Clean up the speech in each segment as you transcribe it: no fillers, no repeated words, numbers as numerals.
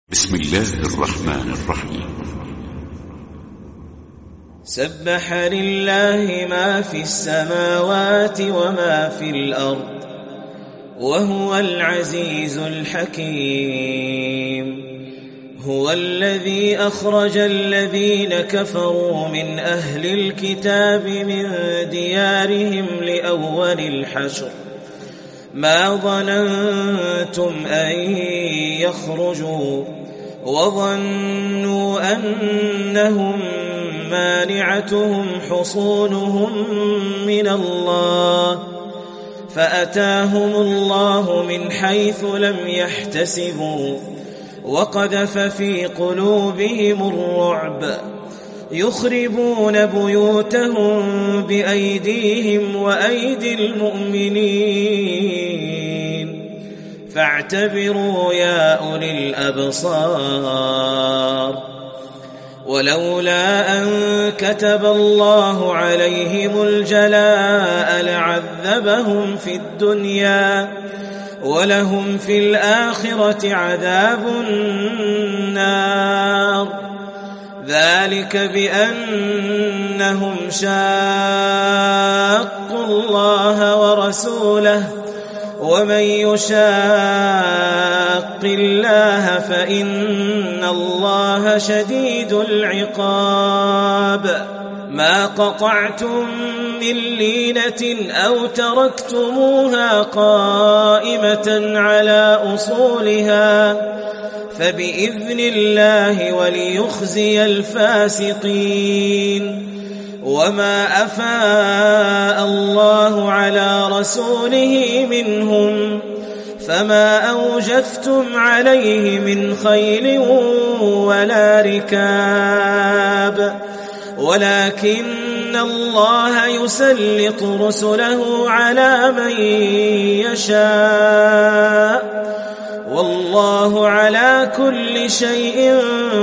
بسم الله الرحمن الرحيم. سبح لله ما في السماوات وما في الأرض وهو العزيز الحكيم. هو الذي أخرج الذين كفروا من أهل الكتاب من ديارهم لأول الحشر ما ظننتم أن يخرجوا وظنوا أنهم مانعتهم حصونهم من الله فأتاهم الله من حيث لم يحتسبوا وقذف في قلوبهم الرعب يخربون بيوتهم بأيديهم وأيدي المؤمنين فاعتبروا يا أولي الأبصار. ولولا أن كتب الله عليهم الجلاء لعذبهم في الدنيا ولهم في الآخرة عذاب النار ذلك بأنهم شاقوا الله ورسوله ومن يشاق الله فإن الله شديد العقاب. ما قطعتم من لينة أو تركتموها قائمة على أصولها فبإذن الله وليخزي الفاسقين. وما أفاء الله على رسوله منهم فما أوجفتم عليه من خيل ولا ركاب ولكن الله يسلط رسله على من يشاء والله على كل شيء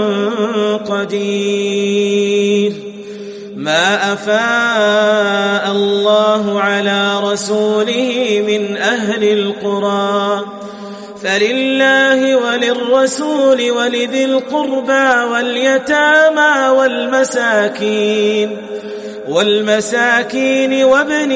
قدير. ما أفاء الله على رسوله من أهل القرى فلله وللرسول ولذي القربى واليتامى والمساكين وابن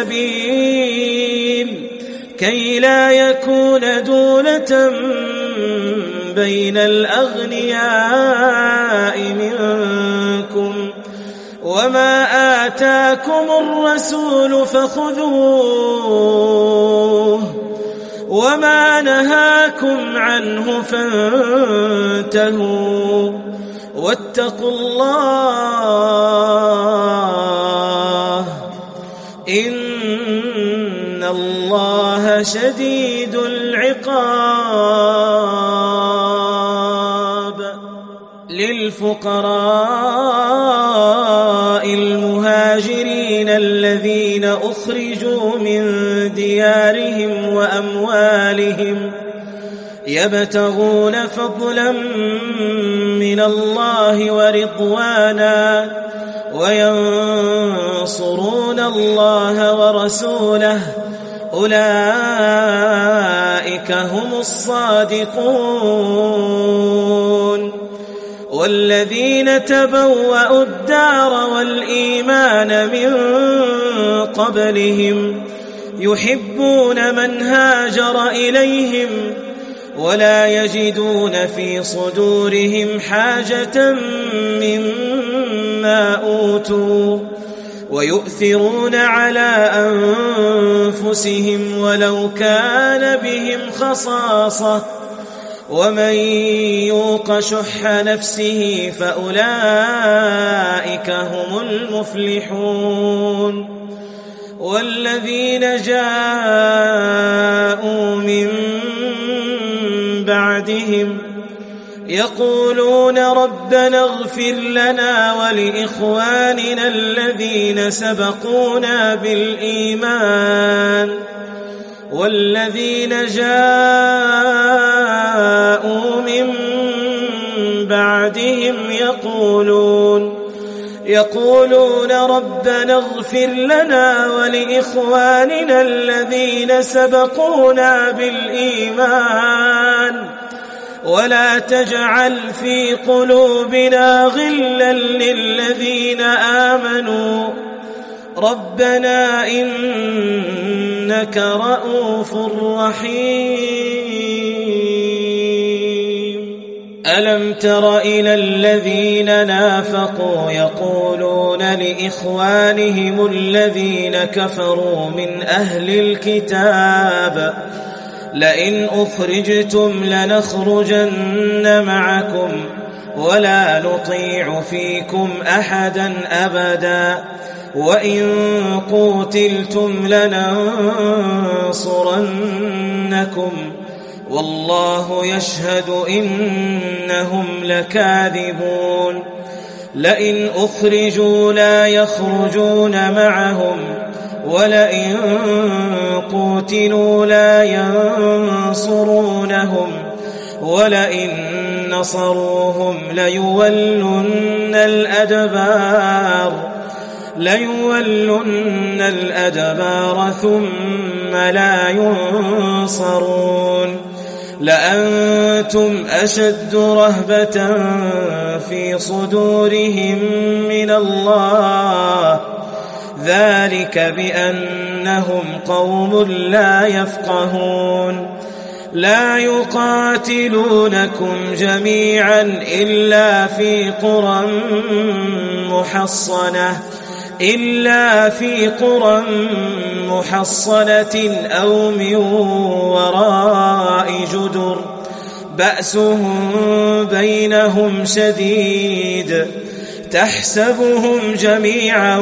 السبيل كي لا يكون دولة بين الأغنياء منكم وما آتاكم الرسول فخذوه وما نهاكم عنه فانتهوا واتقوا الله إن الله شديد العقاب. للفقراء المهاجرين الذين أخرجوا من ديارهم وأموالهم يبتغون فضلا من الله ورضوانا وينصرون الله ورسوله أولئك هم الصادقون. والذين تبوأوا الدار والإيمان من قبلهم يحبون من هاجر إليهم ولا يجدون في صدورهم حاجة مما أوتوا ويؤثرون على أنفسهم ولو كان بهم خصاصة ومن يوق شح نفسه فأولئك هم المفلحون. والذين جاءوا من بعدهم يقولون ربنا اغفر لنا ولإخواننا الذين سبقونا بالإيمان والذين جاءوا من بعدهم يقولون ربنا اغفر لنا ولإخواننا الذين سبقونا بالإيمان ولا تجعل في قلوبنا غلا للذين آمنوا ربنا إنك رؤوف رحيم. ألم تر إلى الذين نافقوا يقولون لإخوانهم الذين كفروا من أهل الكتاب لئن أخرجتم لنخرجن معكم ولا نطيع فيكم أحدا أبدا وإن قوتلتم لننصرنكم والله يشهد إنهم لكاذبون. لئن أخرجوا لا يخرجون معهم ولئن قوتلوا لا ينصرونهم ولئن نصروهم ليولن الأدبار ثم لا ينصرون. لأنتم أشد رهبة في صدورهم من الله ذلك بأنهم قوم لا يفقهون. لا يقاتلونكم جميعا إلا في قرى محصنة أو من وراء جدر بأسهم بينهم شديد تحسبهم جميعا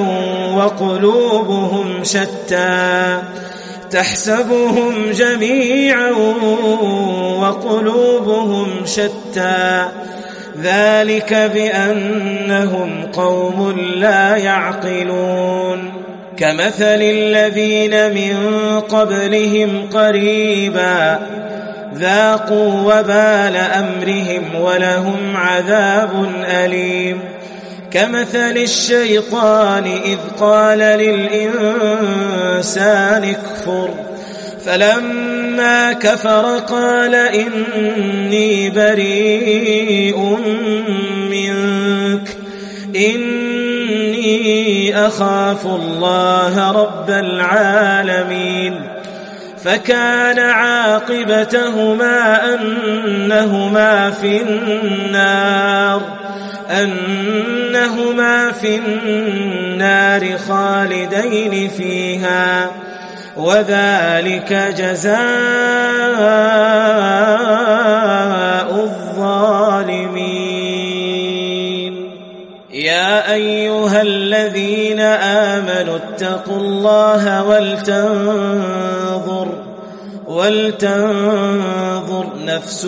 وقلوبهم شتى ذلك بأنهم قوم لا يعقلون. كمثل الذين من قبلهم قريبا ذاقوا وبال أمرهم ولهم عذاب أليم. كمثل الشيطان إذ قال للإنسان اكفر فلما كفر قال إني بريء منك إني أخاف الله رب العالمين. فكان عاقبتهما أنهما في النار خالدين فيها وذلك جزاء الظالمين. يا أيها الذين آمنوا اتقوا الله ولتنظر نفس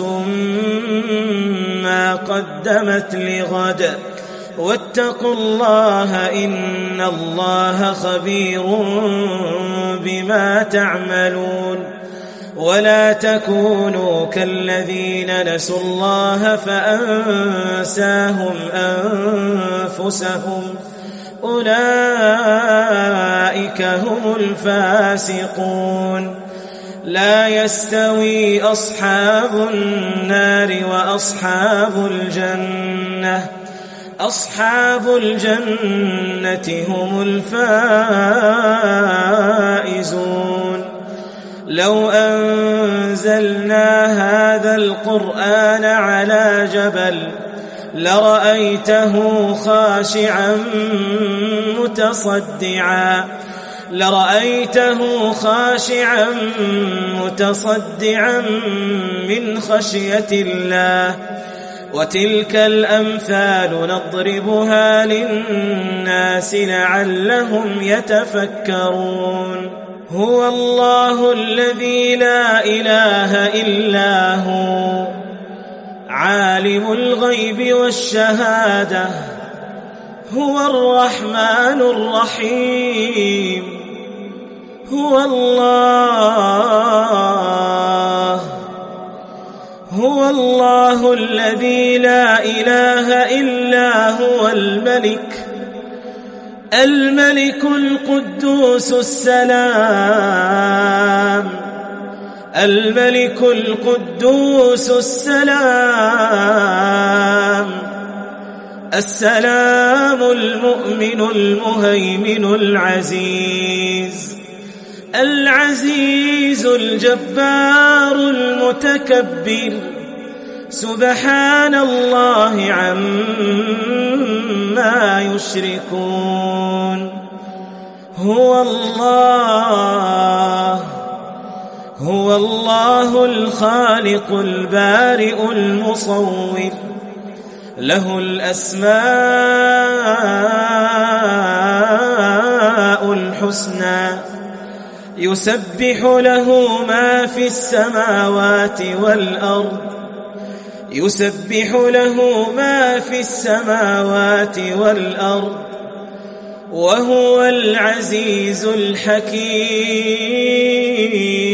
ما قدمت لغد واتقوا الله إن الله خبير بما تعملون. ولا تكونوا كالذين نسوا الله فأنساهم أنفسهم أولئك هم الفاسقون. لا يستوي أصحاب النار وأصحاب الجنة هم الفائزون. لو أنزلنا هذا القرآن على جبل لرأيته خاشعا متصدعا من خشية الله. وتلك الأمثال نضربها للناس لعلهم يتفكرون. هو الله الذي لا إله إلا هو عالم الغيب والشهادة هو الرحمن الرحيم. هو الله الذي لا إله إلا هو الملك القدوس السلام الملك القدوس السلام المؤمن المهيمن العزيز الجبار المتكبر سبحان الله عما يشركون. هو الله الخالق البارئ المصور، له الأسماء الحسنى، يسبح له ما في السماوات والأرض وهو العزيز الحكيم.